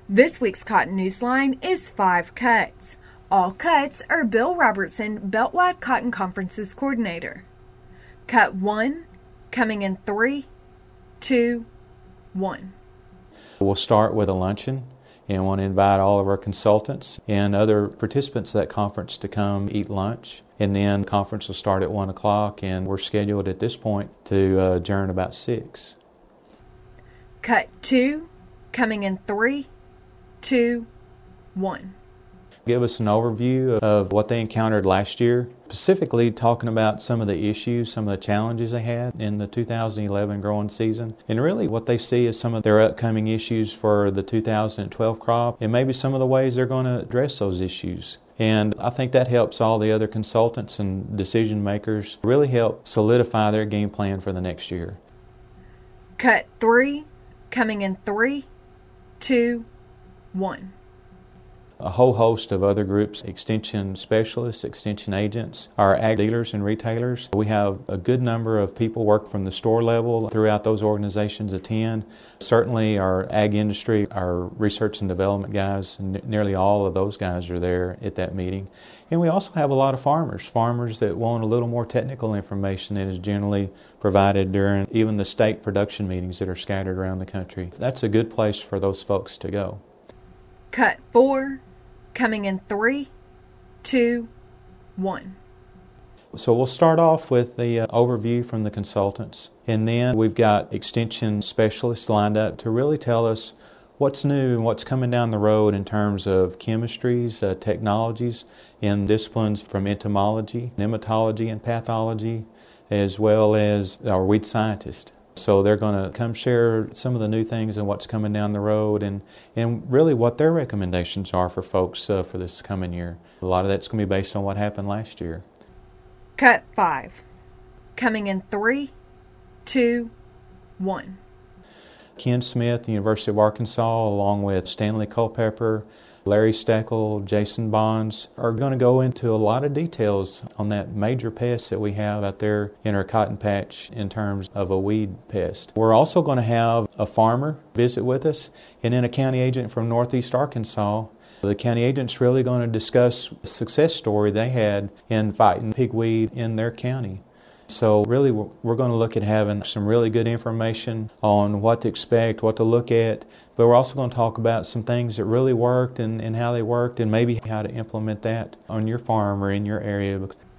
This week's Cotton Newsline is 5 cuts. All cuts are Bill Robertson, Beltwide Cotton Conferences Coordinator. Cut 1, coming in 3, 2, 1. We'll start with a luncheon and want to invite all of our consultants and other participants of that conference to come eat lunch. And then the conference will start at 1 o'clock, and we're scheduled at this point to adjourn about 6. Cut 2, coming in 3, 2, 1. Give us an overview of what they encountered last year, specifically talking about some of the issues, some of the challenges they had in the 2011 growing season, and really what they see as some of their upcoming issues for the 2012 crop, and maybe some of the ways they're going to address those issues. And I think that helps all the other consultants and decision makers really help solidify their game plan for the next year. Cut 3, coming in 3, 2, 1. A whole host of other groups, extension specialists, extension agents, our ag dealers and retailers. We have a good number of people work from the store level throughout those organizations attend. Certainly our ag industry, our research and development guys, nearly all of those guys are there at that meeting. And we also have a lot of farmers that want a little more technical information that is generally provided during even the state production meetings that are scattered around the country. That's a good place for those folks to go. Cut 4, coming in 3, 2, 1. So we'll start off with the overview from the consultants, and then we've got extension specialists lined up to really tell us what's new and what's coming down the road in terms of chemistries, technologies, in disciplines from entomology, nematology, and pathology, as well as our weed scientists. So they're going to come share some of the new things and what's coming down the road and really what their recommendations are for folks for this coming year. A lot of that's going to be based on what happened last year. Cut 5, coming in 3, 2, 1. Ken Smith, the University of Arkansas, along with Stanley Culpepper, Larry Steckel, Jason Bonds, are going to go into a lot of details on that major pest that we have out there in our cotton patch in terms of a weed pest. We're also going to have a farmer visit with us and then a county agent from Northeast Arkansas. The county agent's really going to discuss the success story they had in fighting pigweed in their county. So really we're going to look at having some really good information on what to expect, what to look at, but we're also going to talk about some things that really worked and how they worked and maybe how to implement that on your farm or in your area.